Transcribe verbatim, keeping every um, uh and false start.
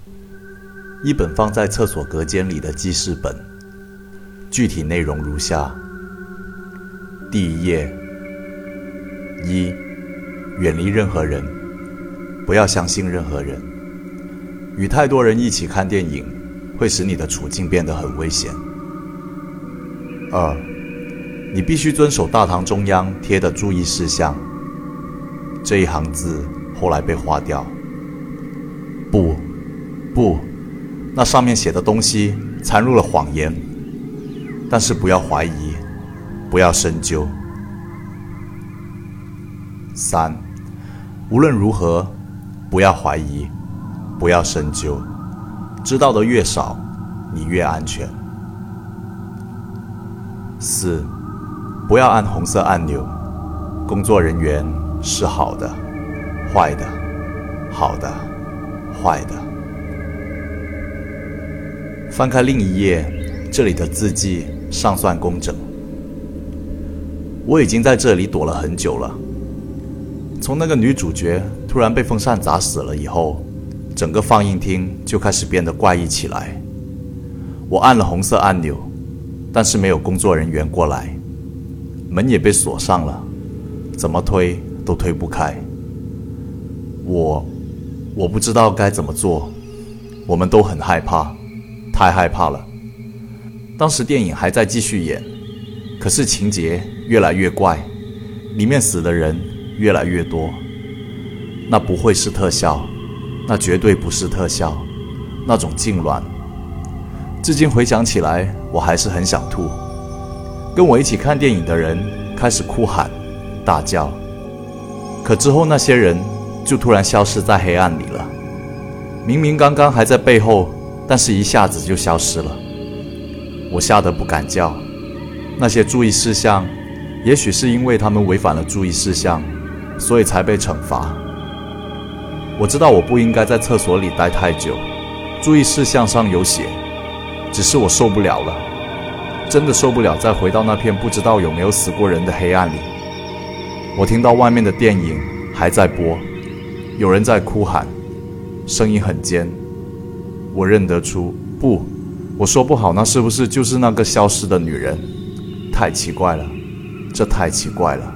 一本放在厕所隔间里的记事本，具体内容如下：第一页，一，远离任何人，不要相信任何人。与太多人一起看电影，会使你的处境变得很危险。二，你必须遵守大堂中央贴的注意事项。这一行字后来被划掉。不，不，那上面写的东西掺入了谎言。但是不要怀疑，不要深究。三，无论如何，不要怀疑，不要深究。知道的越少，你越安全。四，不要按红色按钮。工作人员是好的，坏的，好的，坏的。翻开另一页，这里的字迹尚算工整。我已经在这里躲了很久了。从那个女主角突然被风扇砸死了以后，整个放映厅就开始变得怪异起来。我按了红色按钮，但是没有工作人员过来，门也被锁上了，怎么推都推不开。我我不知道该怎么做，我们都很害怕，太害怕了。当时电影还在继续演，可是情节越来越怪，里面死的人越来越多。那不会是特效，那绝对不是特效，那种痉挛。至今回想起来，我还是很想吐。跟我一起看电影的人开始哭喊、大叫，可之后那些人就突然消失在黑暗里了。明明刚刚还在背后，但是一下子就消失了。我吓得不敢叫。那些注意事项，也许是因为他们违反了注意事项，所以才被惩罚。我知道我不应该在厕所里待太久，注意事项上有写，只是我受不了了，真的受不了再回到那片不知道有没有死过人的黑暗里。我听到外面的电影还在播，有人在哭喊，声音很尖。我认得出，不，我说不好那是不是就是那个消失的女人？太奇怪了，这太奇怪了。